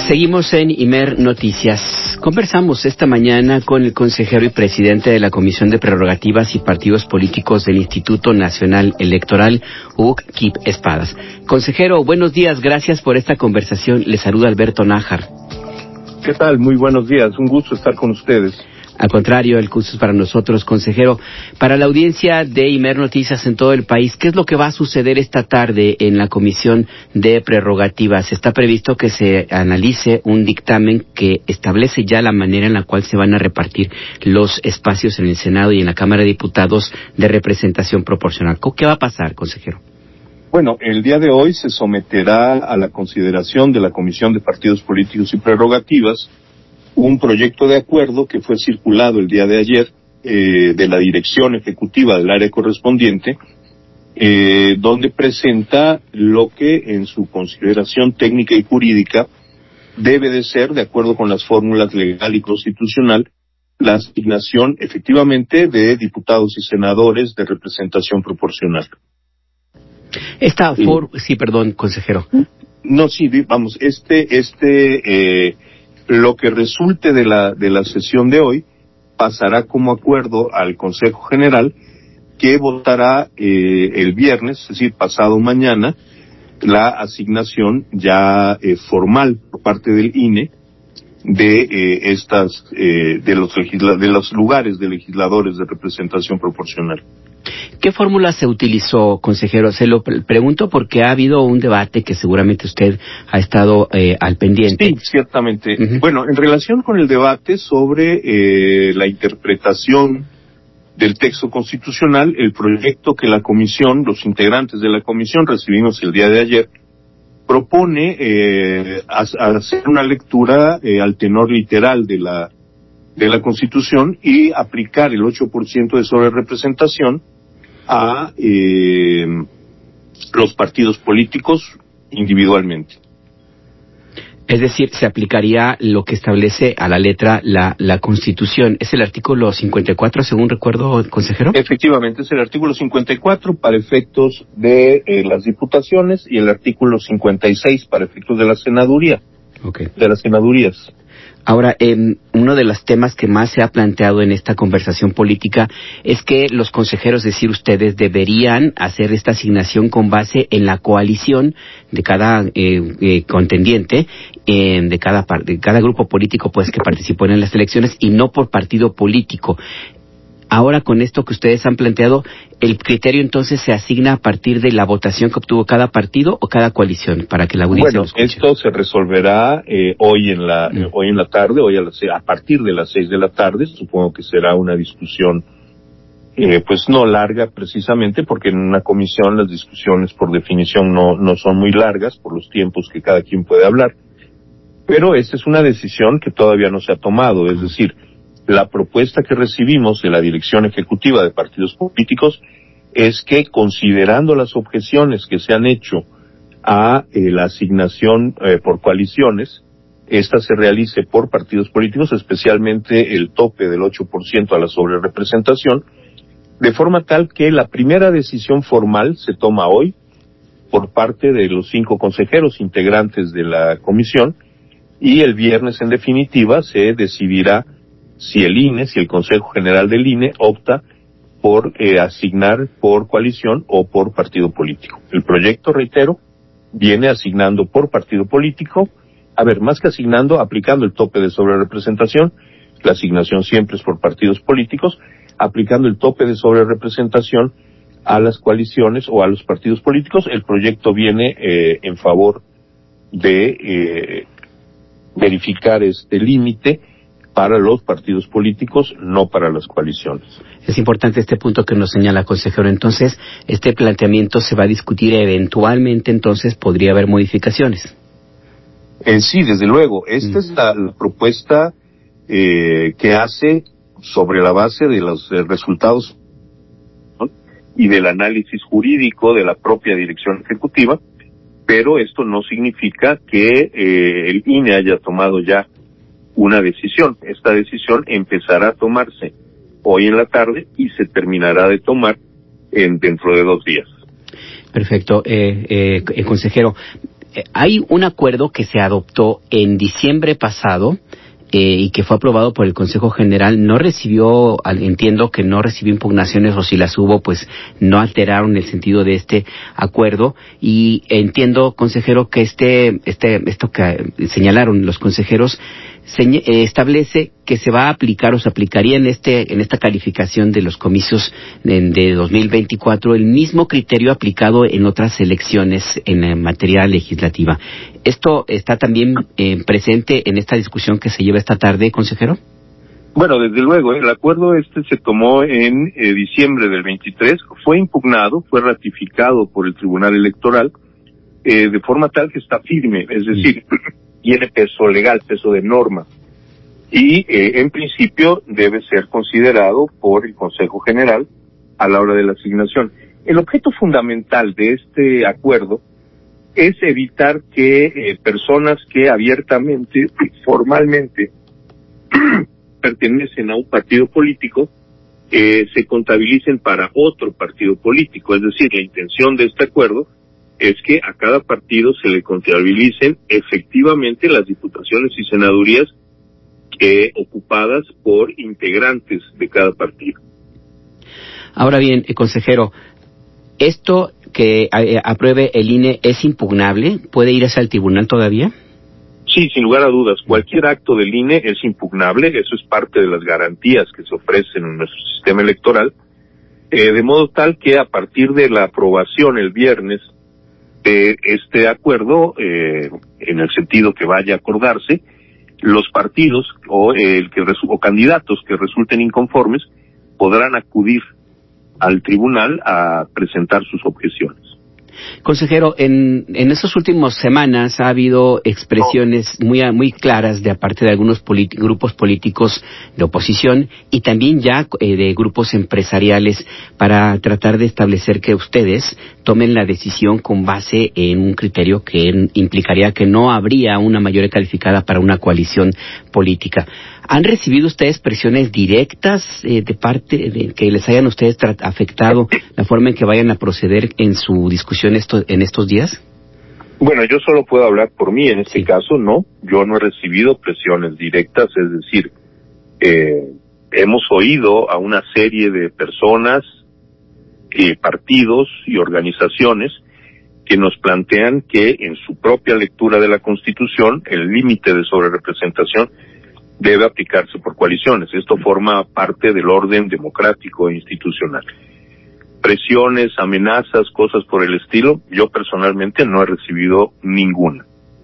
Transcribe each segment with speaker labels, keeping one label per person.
Speaker 1: Seguimos en Imer Noticias. Conversamos esta mañana con el consejero y presidente de la Comisión de Prerrogativas y Partidos Políticos del Instituto Nacional Electoral, Hug Kip Espadas. Consejero, buenos días, gracias por esta conversación. Le saluda Alberto Nájar.
Speaker 2: ¿Qué tal? Muy buenos días, un gusto estar con ustedes.
Speaker 1: Al contrario, el gusto es para nosotros, consejero. Para la audiencia de Imer Noticias en todo el país, ¿qué es lo que va a suceder esta tarde en la Comisión de Prerrogativas? Está previsto que se analice un dictamen que establece ya la manera en la cual se van a repartir los espacios en el Senado y en la Cámara de Diputados de representación proporcional. ¿Qué va a pasar, consejero?
Speaker 2: Bueno, el día de hoy se someterá a la consideración de la Comisión de Partidos Políticos y Prerrogativas un proyecto de acuerdo que fue circulado el día de ayer de la dirección ejecutiva del área correspondiente, donde presenta lo que en su consideración técnica y jurídica debe de ser, de acuerdo con las fórmulas legal y constitucional, la asignación efectivamente de diputados y senadores de representación proporcional.
Speaker 1: Sí, perdón, consejero.
Speaker 2: No, sí, vamos, lo que resulte de la sesión de hoy pasará como acuerdo al Consejo General, que votará el viernes, es decir, pasado mañana, la asignación ya formal por parte del INE de los lugares de legisladores de representación proporcional.
Speaker 1: ¿Qué fórmula se utilizó, consejero? Se lo pregunto porque ha habido un debate que seguramente usted ha estado al pendiente.
Speaker 2: Sí, ciertamente. Uh-huh. Bueno, en relación con el debate sobre la interpretación del texto constitucional, el proyecto que la comisión, los integrantes de la comisión recibimos el día de ayer, propone hacer una lectura al tenor literal de la Constitución y aplicar el 8% de sobrerepresentación a los partidos políticos individualmente.
Speaker 1: Es decir, se aplicaría lo que establece a la letra la Constitución. ¿Es el artículo 54, según recuerdo, consejero?
Speaker 2: Efectivamente, es el artículo 54 para efectos de las diputaciones y el artículo 56 para efectos de la senaduría.
Speaker 1: Okay.
Speaker 2: De las senadurías.
Speaker 1: Ahora, uno de los temas que más se ha planteado en esta conversación política es que los consejeros, es decir, ustedes deberían hacer esta asignación con base en la coalición de cada contendiente, de cada grupo político pues que participó en las elecciones y no por partido político. Ahora, con esto que ustedes han planteado, ¿el criterio entonces se asigna a partir de la votación que obtuvo cada partido o cada coalición para que la audiencia lo escuche?
Speaker 2: Esto se resolverá hoy en la tarde, a partir de las 6 de la tarde. Supongo que será una discusión pues no larga precisamente porque en una comisión las discusiones por definición no son muy largas por los tiempos que cada quien puede hablar. Pero esta es una decisión que todavía no se ha tomado, es decir, la propuesta que recibimos de la Dirección Ejecutiva de Partidos Políticos es que, considerando las objeciones que se han hecho a la asignación por coaliciones, esta se realice por partidos políticos, especialmente el tope del 8% a la sobrerepresentación, de forma tal que la primera decisión formal se toma hoy por parte de los 5 consejeros integrantes de la comisión y el viernes, en definitiva, se decidirá si el Consejo General del INE opta por asignar por coalición o por partido político. El proyecto, reitero, viene asignando por partido político, más que asignando, aplicando el tope de sobrerepresentación, la asignación siempre es por partidos políticos, aplicando el tope de sobrerepresentación a las coaliciones o a los partidos políticos. El proyecto viene en favor de verificar este límite para los partidos políticos, no para las coaliciones.
Speaker 1: Es importante este punto que nos señala, consejero. Entonces, este planteamiento se va a discutir eventualmente, entonces podría haber modificaciones.
Speaker 2: Sí, desde luego. Esta es la propuesta que hace sobre la base de los resultados, ¿no?, y del análisis jurídico de la propia dirección ejecutiva, pero esto no significa que el INE haya tomado ya una decisión. Esta decisión empezará a tomarse hoy en la tarde y se terminará de tomar dentro de 2 días.
Speaker 1: Perfecto. Consejero, hay un acuerdo que se adoptó en diciembre pasado y que fue aprobado por el Consejo General. No recibió, entiendo que no recibió impugnaciones, o si las hubo, pues no alteraron el sentido de este acuerdo. Y entiendo, consejero, que esto que señalaron los consejeros establece que se va a aplicar o se aplicaría en esta calificación de los comicios de 2024 el mismo criterio aplicado en otras elecciones en materia legislativa. ¿Esto está también presente en esta discusión que se lleva esta tarde, consejero?
Speaker 2: Bueno, desde luego, el acuerdo se tomó en diciembre del 23, fue impugnado, fue ratificado por el Tribunal Electoral, de forma tal que está firme, es decir, tiene peso legal, peso de norma, y en principio debe ser considerado por el Consejo General a la hora de la asignación. El objeto fundamental de este acuerdo es evitar que personas que abiertamente, formalmente, pertenecen a un partido político, se contabilicen para otro partido político. Es decir, la intención de este acuerdo es que a cada partido se le contabilicen efectivamente las diputaciones y senadurías ocupadas por integrantes de cada partido.
Speaker 1: Ahora bien, consejero, ¿esto que apruebe el INE es impugnable? ¿Puede ir hacia el tribunal todavía?
Speaker 2: Sí, sin lugar a dudas. Cualquier acto del INE es impugnable. Eso es parte de las garantías que se ofrecen en nuestro sistema electoral, de modo tal que a partir de la aprobación el viernes de este acuerdo, en el sentido que vaya a acordarse, los partidos o candidatos que resulten inconformes podrán acudir al tribunal a presentar sus objeciones.
Speaker 1: Consejero, en estas últimas semanas ha habido expresiones muy claras de parte de algunos grupos políticos de oposición y también ya de grupos empresariales para tratar de establecer que ustedes tomen la decisión con base en un criterio que implicaría que no habría una mayoría calificada para una coalición política. ¿Han recibido ustedes presiones directas de parte de que les hayan ustedes afectado la forma en que vayan a proceder en su discusión en estos días?
Speaker 2: Bueno, yo solo puedo hablar por mí en este caso, no. Yo no he recibido presiones directas, es decir, hemos oído a una serie de personas, partidos y organizaciones que nos plantean que en su propia lectura de la Constitución el límite de sobrerepresentación debe aplicarse por coaliciones. Esto forma parte del orden democrático e institucional. Presiones, amenazas, cosas por el estilo, yo personalmente no he recibido ninguna.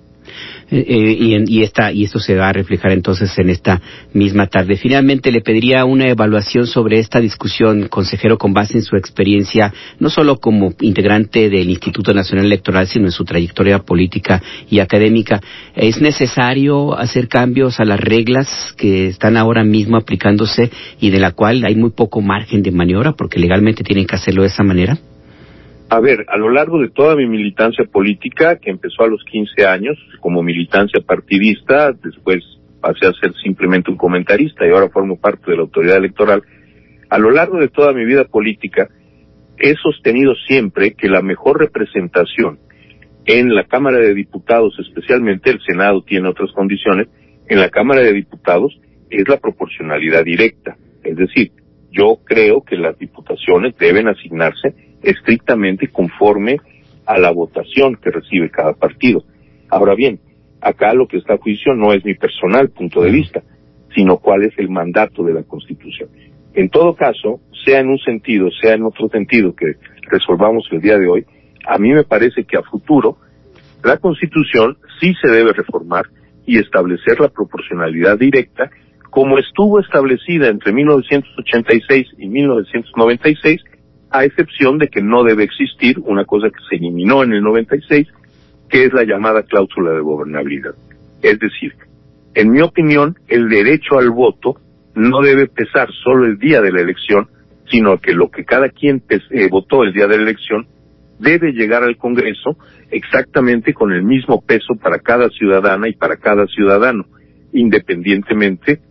Speaker 1: Y esto se va a reflejar entonces en esta misma tarde. Finalmente le pediría una evaluación sobre esta discusión, consejero, con base en su experiencia, no solo como integrante del Instituto Nacional Electoral, sino en su trayectoria política y académica. ¿Es necesario hacer cambios a las reglas que están ahora mismo aplicándose y de la cual hay muy poco margen de maniobra porque legalmente tienen que hacerlo de esa manera?
Speaker 2: A ver, a lo largo de toda mi militancia política, que empezó a los 15 años como militancia partidista, después pasé a ser simplemente un comentarista y ahora formo parte de la autoridad electoral, a lo largo de toda mi vida política he sostenido siempre que la mejor representación en la Cámara de Diputados, especialmente el Senado tiene otras condiciones, en la Cámara de Diputados es la proporcionalidad directa. Es decir, yo creo que las diputaciones deben asignarse estrictamente conforme a la votación que recibe cada partido. Ahora bien, acá lo que está a juicio no es mi personal punto de vista, sino cuál es el mandato de la Constitución. En todo caso, sea en un sentido, sea en otro sentido que resolvamos el día de hoy, a mí me parece que a futuro la Constitución sí se debe reformar y establecer la proporcionalidad directa como estuvo establecida entre 1986 y 1996, a excepción de que no debe existir una cosa que se eliminó en el 96, que es la llamada cláusula de gobernabilidad. Es decir, en mi opinión, el derecho al voto no debe pesar solo el día de la elección, sino que lo que cada quien votó el día de la elección debe llegar al Congreso exactamente con el mismo peso para cada ciudadana y para cada ciudadano, independientemente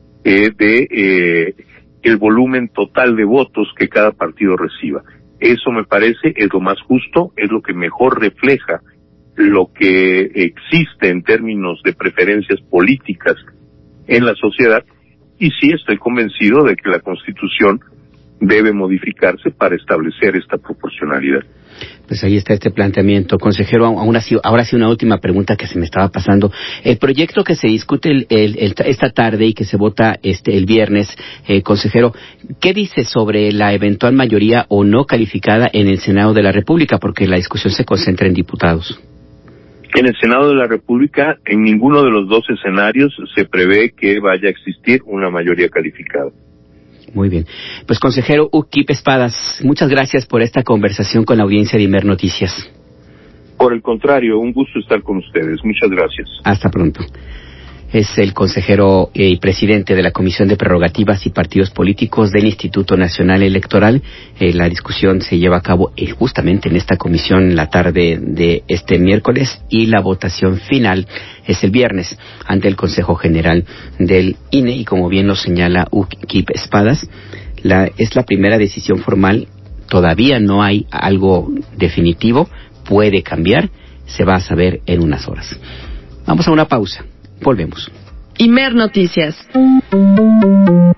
Speaker 2: el volumen total de votos que cada partido reciba. Eso me parece es lo más justo, es lo que mejor refleja lo que existe en términos de preferencias políticas en la sociedad, y sí estoy convencido de que la Constitución debe modificarse para establecer esta proporcionalidad.
Speaker 1: Pues ahí está este planteamiento. Consejero, ahora sí una última pregunta que se me estaba pasando. El proyecto que se discute esta tarde y que se vota el viernes, consejero, ¿qué dice sobre la eventual mayoría o no calificada en el Senado de la República? Porque la discusión se concentra en diputados.
Speaker 2: En el Senado de la República, en ninguno de los dos escenarios se prevé que vaya a existir una mayoría calificada.
Speaker 1: Muy bien. Pues, consejero Ukip Espadas, muchas gracias por esta conversación con la audiencia de Imer Noticias.
Speaker 2: Por el contrario, un gusto estar con ustedes. Muchas gracias.
Speaker 1: Hasta pronto. Es el consejero y presidente de la Comisión de Prerrogativas y Partidos Políticos del Instituto Nacional Electoral. La discusión se lleva a cabo justamente en esta comisión la tarde de este miércoles, y la votación final es el viernes ante el Consejo General del INE, y como bien lo señala Ukip Espadas, es la primera decisión formal. Todavía no hay algo definitivo, puede cambiar, se va a saber en unas horas. Vamos a una pausa. Volvemos.
Speaker 3: Imer Noticias.